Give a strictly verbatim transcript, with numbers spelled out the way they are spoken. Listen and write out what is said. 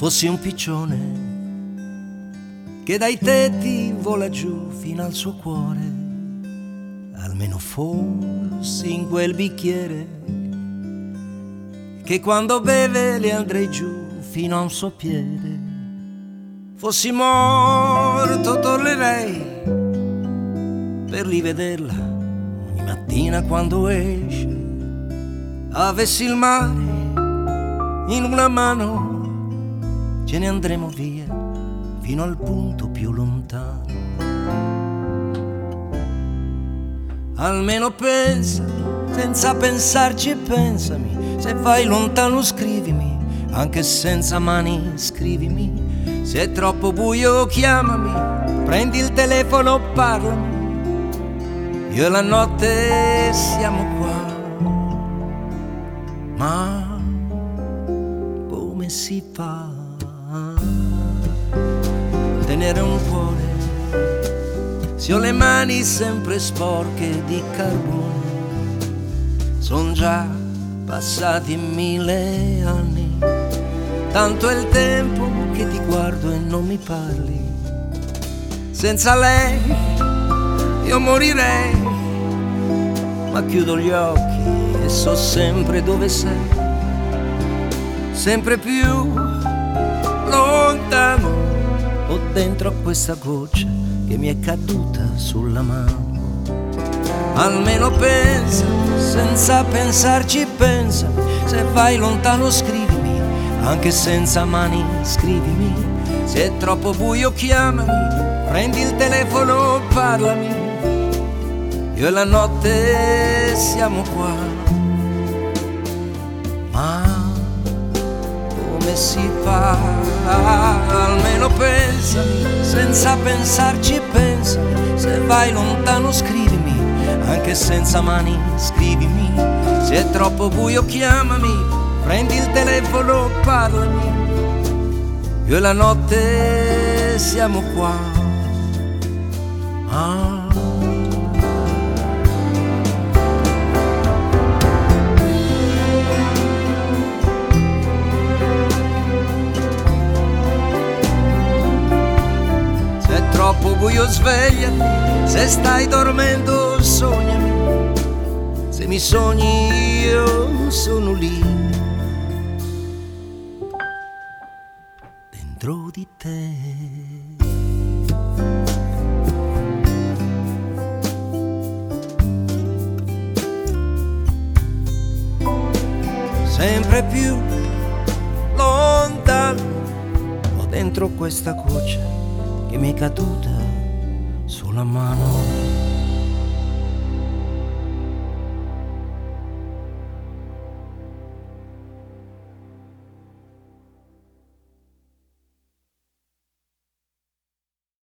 fossi un piccione che dai tetti vola giù fino al suo cuore, almeno fossi in quel bicchiere che quando beve le andrei giù fino a un suo piede. Fossi morto tornerei per rivederla ogni mattina quando esce. Avessi il mare in una mano, ce ne andremo via fino al punto più lontano. Almeno pensa, senza pensarci pensami, se vai lontano scrivimi, anche senza mani scrivimi. Se è troppo buio chiamami, prendi il telefono, parlami, io e la notte siamo qua. Ma come si fa a tenere un cuore se ho le mani sempre sporche di carbone? Son già passati mille anni, tanto è il tempo che ti guardo e non mi parli. Senza lei io morirei, ma chiudo gli occhi e so sempre dove sei, sempre più lontano, o dentro a questa goccia che mi è caduta sulla mano. Almeno pensa, senza pensarci pensa, se vai lontano scrivimi, anche senza mani scrivimi. Se è troppo buio chiamami, prendi il telefono, parlami, io e la notte siamo qua. Ma come si fa? Almeno pensami, senza pensarci pensami, se vai lontano scrivimi, anche senza mani scrivimi. Se è troppo buio chiamami, prendi il telefono, parlami, io e la notte siamo qua. Ah. Troppo buio svegliati, se stai dormendo sognami, se mi sogni io sono lì, dentro di te. Sempre più lontano, o dentro questa goccia che mi è caduta sulla mano.